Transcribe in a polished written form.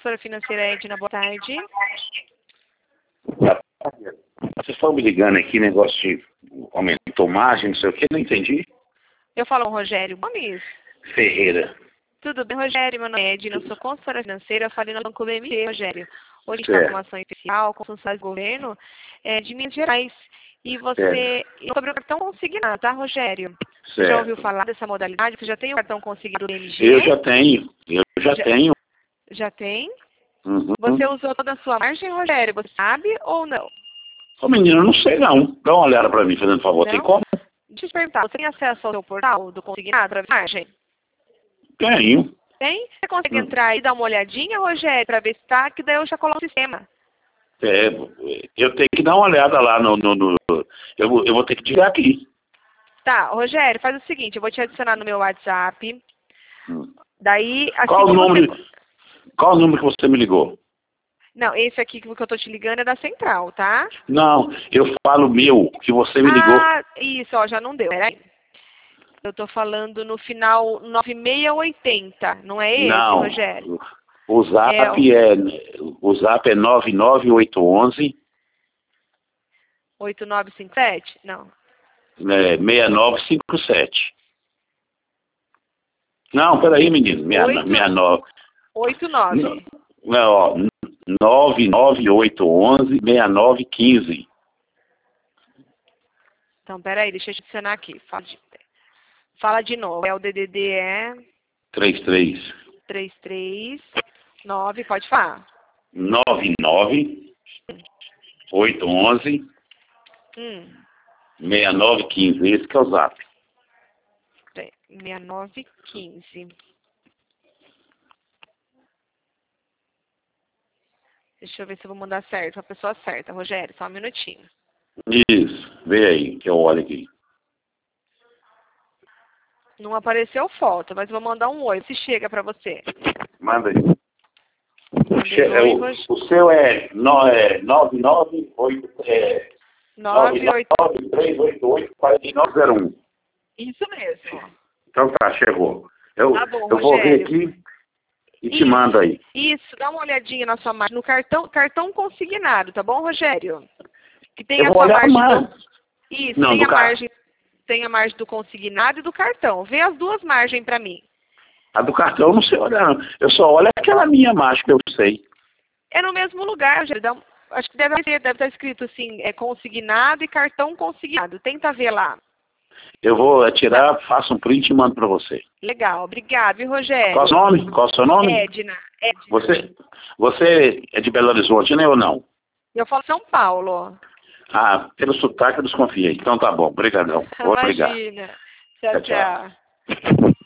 consultora financeira Edna, boa tarde. Vocês estão me ligando aqui, negócio de aumentou margem, não sei o que, não entendi. Eu falo com o Rogério Gomes. Ferreira. Tudo bem, Rogério? Meu nome é Edna, eu sou consultora financeira, eu falei no Banco BMT, Rogério. Hoje está com uma ação especial com funcionários do governo de Minas Gerais. E você, sobre o cartão consignado, tá, Rogério? Você já ouviu falar dessa modalidade? Você já tem o cartão consignado do MG? Eu já tenho, tenho. Já tem? Uhum. Você usou toda a sua margem, Rogério? Você sabe ou não? Ô menino, eu não sei não. Dá uma olhada pra mim, fazendo favor. Não? Tem como? Deixa eu te perguntar, você tem acesso ao seu portal do consignado através da margem? Tenho. Tem? Você consegue entrar e dar uma olhadinha, Rogério, para ver se tá, que daí eu já coloco o sistema. Eu tenho que dar uma olhada lá eu vou ter que tirar aqui. Tá, Rogério, faz o seguinte, eu vou te adicionar no meu WhatsApp. Daí, assim Qual o número que você me ligou? Não, esse aqui que eu tô te ligando é da central, tá? Não, eu falo meu, que você me ligou. Ah, isso, ó, já não deu, peraí. Eu tô falando no final 9680, não é esse, Não, Rogério? o Zap é 99811 8957? Não. 6957. Não, peraí, menino. 69. 89. Não, ó, 99811 6915. Então, peraí, deixa eu te adicionar aqui. Fala de novo. O DDD é 33. 339, pode falar. 99 811 6915. Esse que é o Zap. 6915. Deixa eu ver se eu vou mandar certo. A pessoa certa. Rogério, só um minutinho. Isso. Vê aí, que eu olho aqui. Não apareceu foto, mas vou mandar um oi. Se chega pra você. Manda aí. Oi, o seu é 993884901. Isso mesmo. Então tá, chegou. Tá bom, eu vou ver aqui e te mando aí. Isso, dá uma olhadinha na sua margem. No cartão consignado, tá bom, Rogério? Que tem eu a vou sua olhar margem. Isso, não, tem a margem do consignado e do cartão. Vê as duas margens pra mim. A do cartão eu não sei olhar, não. Eu só olho aquela minha margem que eu sei. É no mesmo lugar, Rogério. Acho que deve estar escrito assim, consignado e cartão consignado. Tenta ver lá. Eu vou tirar, faço um print e mando pra você. Legal, obrigado, viu, Rogério? Qual o seu nome? Edna. Você é de Belo Horizonte, né, ou não? Eu falo São Paulo. Ah, pelo sotaque eu desconfiei. Então tá bom, obrigadão. Obrigado. Imagina. Tchau, tchau.